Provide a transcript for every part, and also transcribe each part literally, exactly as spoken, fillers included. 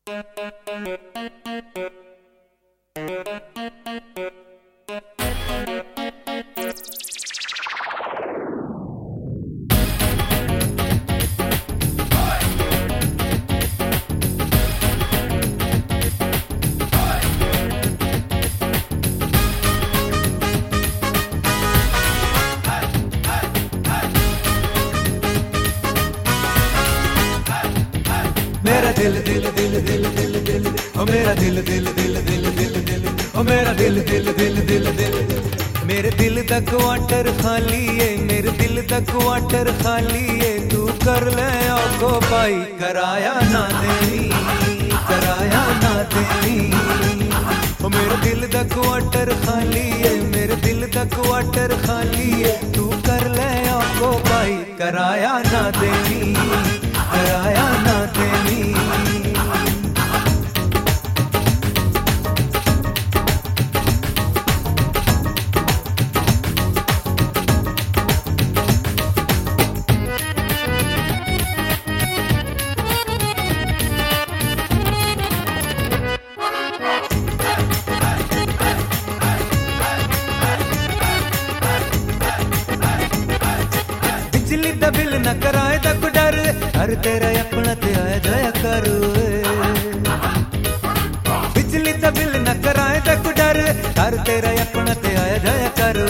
मेरा दिल दिल दिल दिल दिल दिल ओ मेरा दिल दिल दिल दिल दिल दिल ओ मेरा दिल दिल दिल दिल दिल मेरे दिल दा क्वार्टर खाली है, मेरे दिल दा क्वार्टर खाली है। तू कर ले आको पाई कराया ना देनी, कराया ना देनी। ओ मेरे दिल दा क्वार्टर खाली है, मेरे दिल दा क्वार्टर खाली है। तू कर ले आको पाई कराया ना देनी, कराया ना देनी। बिजली दा बिल न कराए दा को डर, हर तेरा अपना ते आया जाया करो। बिजली दा बिल न कराए दा को डर, हर तेरा अपना ते आया जाया करो।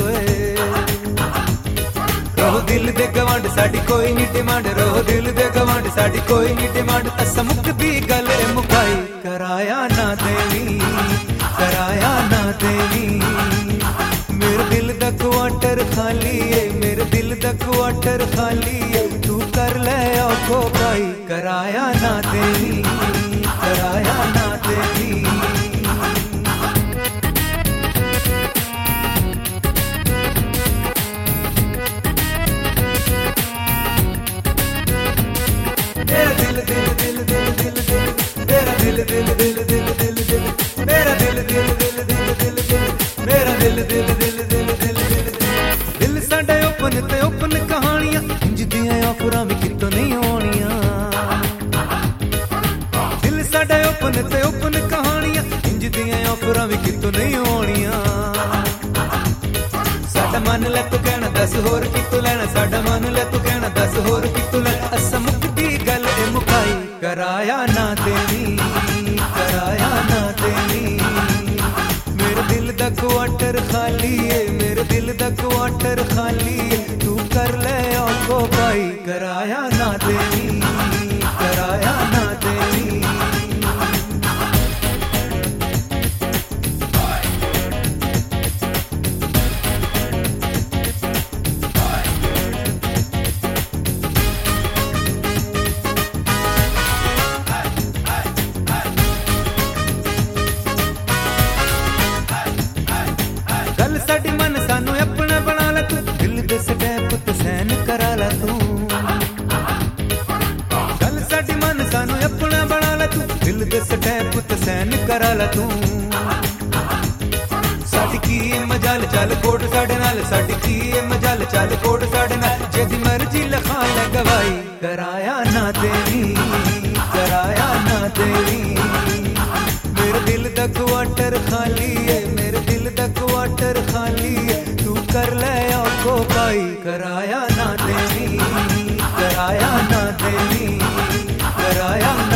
रोह दिल दे गवांड साडी कोई नी डिमांड, रोह दिल दे गवांड साडी कोई नी डिमांड। अस मुकदी गल मुकाई कराया ना देनी, कराया ना देनी। मेरे दिल दा क्वार्टर खाली है, मेरे दिल दा क्वार्टर खाली है। तू कर ले आको भाई कराया ना देनी, कराया ना देनी। मेरा दिल दिल दिल दिल दिल दिल, मेरा दिल दिल दिल दिल दिल दिल, मेरा दिल दिल दिल दिल दिल दिल, मेरा दिल दिल दिल दिल दिल दिल। दिल साडे ओपन ते ओपन कहानियां, इंज दियां ऑफरां भी कितों नहीं होनियां। दिल साडे ओपन ते ओपन कहानियां, इंज दियां ऑफरां भी कितों नहीं होनियां। साडा मन ले तू कहना दस होर कितों लेना, साडा मन ले तू कहना दस होर कितों लेना। अस मुकदी गल मुकाई कराया ना देनी, कराया ना देनी। मेरे दिल दा क्वार्टर खाली है, मेरे दिल दा क्वार्टर खाली है। तू कर ले आको भाई कराया ना देनी, कराया ना देनी। गल साडी मन सानू अपना बना ला तू, दिल दे स्टैप ते सैन करा ला तू। गल साडी मन सानू अपना बना ला तू, दिल दे स्टैप ते सैन करा ला तू। साडी की मजाल चल कोट साडे नाल, साडी की मजाल चल कोट साडे नाल। जेदी मर्जी लखा ले गवाई कराया ना देनी, कराया ना देनी। मेरे दिल दा क्वार्टर खाली है, मेरे दिल दा क्वार्टर खाली है। तू कर ले आको भाई कराया ना देनी, कराया ना देनी, कराया